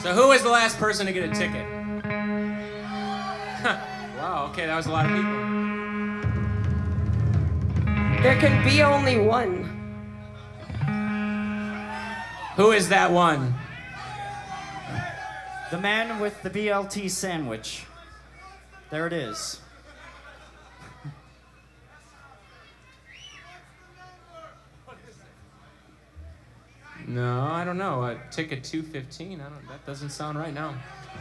So who was the last person to get a ticket? Wow, okay, that was a lot of people. There can be only one. Who is that one? The man with the BLT sandwich. There it is. No, I don't know. Ticket 215. That doesn't sound right now.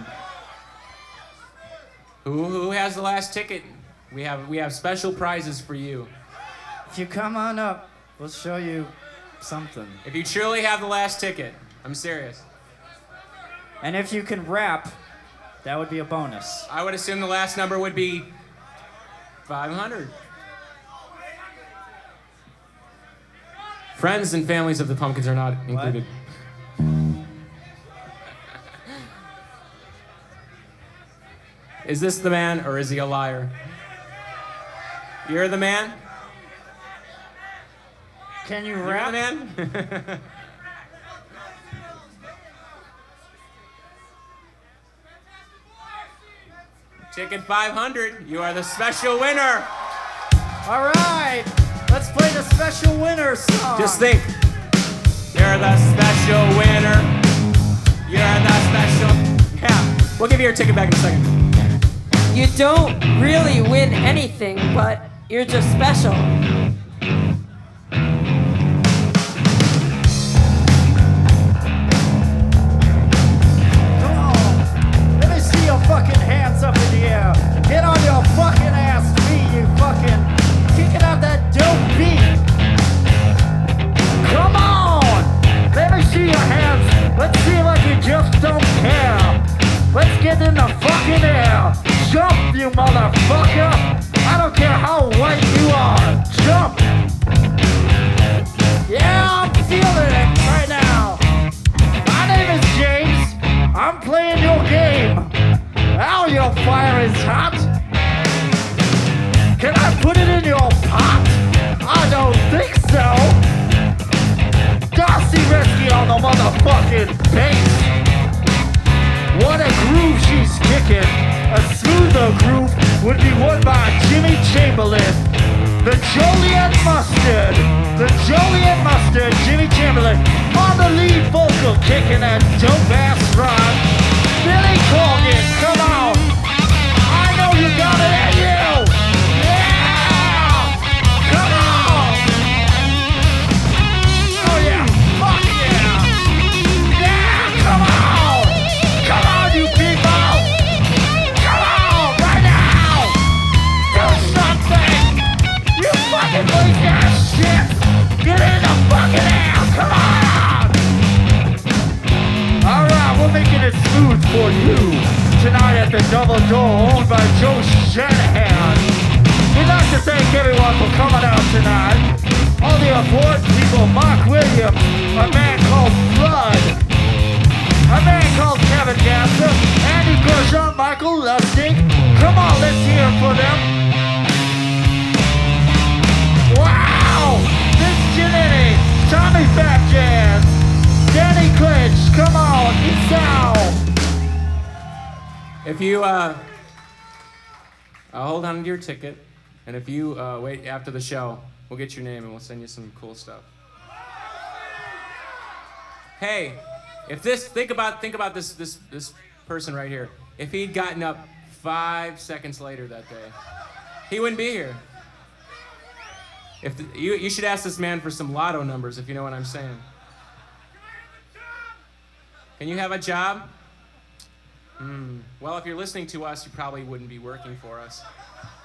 Who has the last ticket? We have special prizes for you. If you come on up, we'll show you something. If you truly have the last ticket, I'm serious. And if you can rap, that would be a bonus. I would assume the last number would be 500. Friends and families of the Pumpkins are not included. Is this the man or is he a liar? You're the man? Can you You're rap? the man? Ticket 500. You are the special winner. All right, let's play the special winner song. Just think. You're the special winner. You're the special. Yeah. We'll give you your ticket back in a second. You don't really win anything, but you're just special. Come on, let me see your fucking hands up in the air. Get on your fucking ass feet, you fucking kicking out that dope beat. Come on, let me see your hands. Let's see like you just don't care. Let's get in the fucking air. Jump, you motherfucker. I don't care how white you are. Jump. Yeah, I'm feeling it right now. My name is James. I'm playing your game. Now your fire is hot. Can I put it in your pot? I don't think so. Darcy Rescue on the motherfucking bass. What a groove she's kicking. A smoother groove would be won by Jimmy Chamberlin. The Joliet Mustard. The Joliet Mustard, Jimmy Chamberlin. On the lead vocal, kicking that dope ass run. Billy Corgan, come on. I know you got it in you. Yeah! Come on. Oh yeah, fuck yeah. Yeah, come on. Come on, you people. Come on, right now. Do something. You fucking weak ass shit. Get in the fucking air. Come on. All right, we're making it smooth for you. Tonight at the Double Door, owned by Joe Shanahan. We'd like to thank everyone for coming out tonight. All the important people, Mark Williams, a man called Flood, a man called Kevin Gasser, Andy Gershon, Michael Lustig. Come on, let's hear it for them. Wow! Vince Giannini, Tommy Fat Jazz, Danny Clinch, come on, it's out. If you hold on to your ticket, and if you wait after the show, we'll get your name and we'll send you some cool stuff. Hey, if think about this person right here. If he'd gotten up 5 seconds later that day, he wouldn't be here. You should ask this man for some lotto numbers, if you know what I'm saying. Can you have a job? Well, if you're listening to us, you probably wouldn't be working for us.